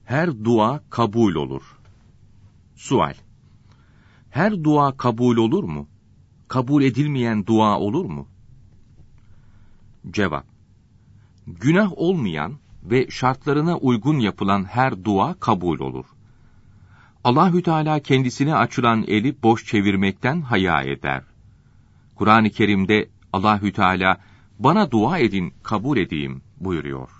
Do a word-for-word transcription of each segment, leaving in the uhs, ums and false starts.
Her dua kabul olur. Sual: Her dua kabul olur mu? Kabul edilmeyen dua olur mu? Cevap: Günah olmayan ve şartlarına uygun yapılan her dua kabul olur. Allahü Teala kendisine açılan eli boş çevirmekten haya eder. Kur'an-ı Kerim'de Allahü Teala bana dua edin, kabul edeyim buyuruyor.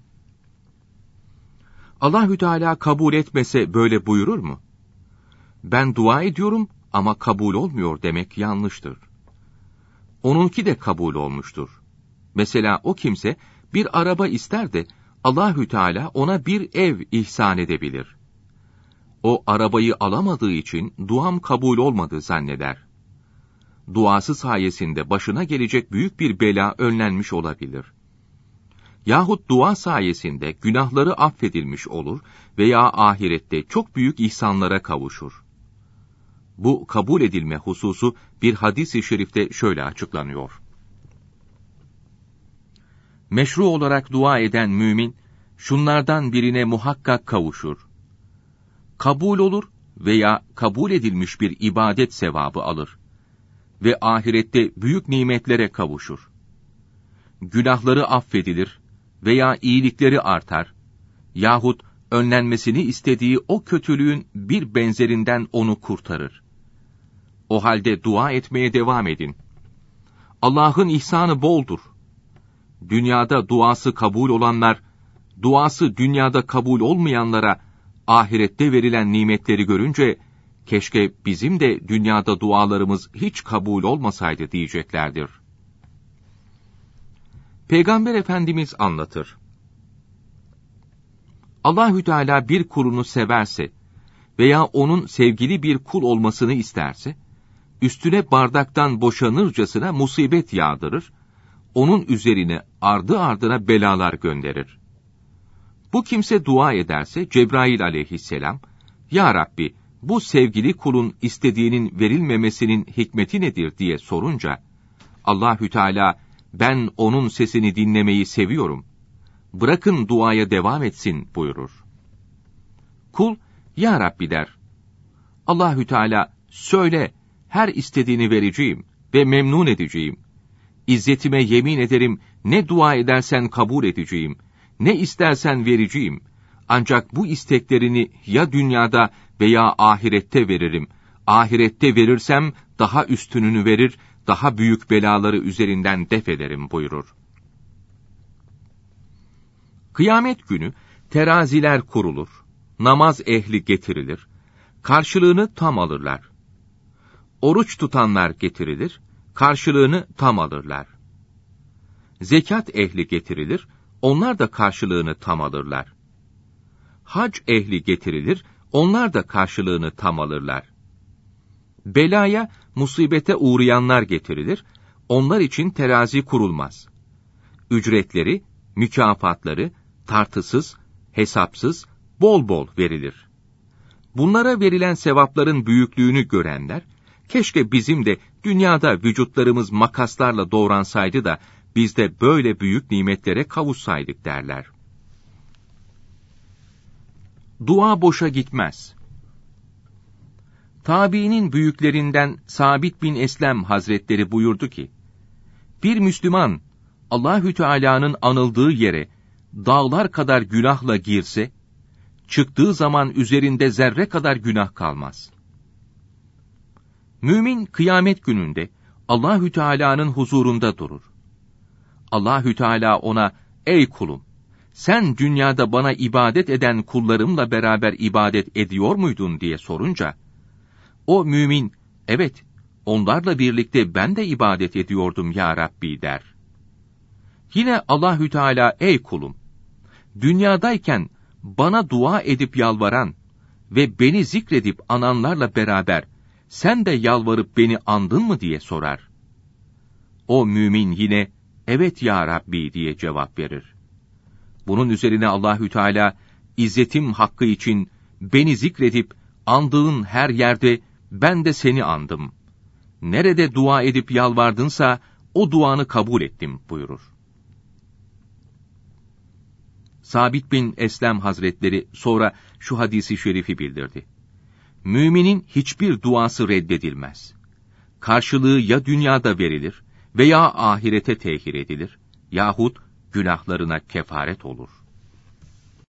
Allahü Teala kabul etmese böyle buyurur mu? Ben dua ediyorum ama kabul olmuyor demek yanlıştır. Onunki de kabul olmuştur. Mesela o kimse bir araba ister de Allahü Teala ona bir ev ihsan edebilir. O arabayı alamadığı için duam kabul olmadı zanneder. Duası sayesinde başına gelecek büyük bir bela önlenmiş olabilir. Yahut dua sayesinde günahları affedilmiş olur veya ahirette çok büyük ihsanlara kavuşur. Bu kabul edilme hususu bir hadis-i şerifte şöyle açıklanıyor. Meşru olarak dua eden mümin, şunlardan birine muhakkak kavuşur. Kabul olur veya kabul edilmiş bir ibadet sevabı alır ve ahirette büyük nimetlere kavuşur. Günahları affedilir veya iyilikleri artar yahut önlenmesini istediği o kötülüğün bir benzerinden onu kurtarır. O halde dua etmeye devam edin. Allah'ın ihsanı boldur. Dünyada duası kabul olanlar, duası dünyada kabul olmayanlara ahirette verilen nimetleri görünce, keşke bizim de dünyada dualarımız hiç kabul olmasaydı diyeceklerdir. Peygamber Efendimiz anlatır. Allahü Teala bir kulunu severse veya onun sevgili bir kul olmasını isterse, üstüne bardaktan boşanırcasına musibet yağdırır, onun üzerine ardı ardına belalar gönderir. Bu kimse dua ederse Cebrail aleyhisselam, Ya Rabbi, bu sevgili kulun istediğinin verilmemesinin hikmeti nedir diye sorunca, Allahü Teala, ben onun sesini dinlemeyi seviyorum, bırakın duaya devam etsin buyurur. Kul, Ya Rabbi der. Allahü Teala, söyle, her istediğini vereceğim ve memnun edeceğim. İzzetime yemin ederim, ne dua edersen kabul edeceğim, ne istersen vereceğim. Ancak bu isteklerini ya dünyada veya ahirette veririm. Ahirette verirsem daha üstününü verir, daha büyük belaları üzerinden def ederim buyurur. Kıyamet günü teraziler kurulur, namaz ehli getirilir, karşılığını tam alırlar. Oruç tutanlar getirilir, karşılığını tam alırlar. Zekat ehli getirilir, onlar da karşılığını tam alırlar. Hac ehli getirilir, onlar da karşılığını tam alırlar. Belaya, musibete uğrayanlar getirilir, onlar için terazi kurulmaz. Ücretleri, mükafatları, tartısız, hesapsız, bol bol verilir. Bunlara verilen sevapların büyüklüğünü görenler, keşke bizim de dünyada vücutlarımız makaslarla doğransaydı da, biz de böyle büyük nimetlere kavuşsaydık derler. Dua boşa gitmez. Tabiinin büyüklerinden Sabit bin Eslem Hazretleri buyurdu ki, bir Müslüman, Allahü Teala'nın anıldığı yere dağlar kadar günahla girse, çıktığı zaman üzerinde zerre kadar günah kalmaz. Mümin kıyamet gününde Allahü Teala'nın huzurunda durur. Allahü Teala ona, ey kulum, sen dünyada bana ibadet eden kullarımla beraber ibadet ediyor muydun diye sorunca, o mümin, evet, onlarla birlikte ben de ibadet ediyordum ya Rabbi der. Yine Allahü Teala, ey kulum, dünyadayken bana dua edip yalvaran ve beni zikredip ananlarla beraber sen de yalvarıp beni andın mı diye sorar. O mümin yine, evet ya Rabbi diye cevap verir. Bunun üzerine Allahü Teala, İzzetim hakkı için beni zikredip andığın her yerde ben de seni andım. Nerede dua edip yalvardınsa o duanı kabul ettim buyurur. Sabit bin Eslem Hazretleri sonra şu hadisi şerifi bildirdi. Müminin hiçbir duası reddedilmez. Karşılığı ya dünyada verilir veya ahirete tehir edilir yahut günahlarına kefaret olur.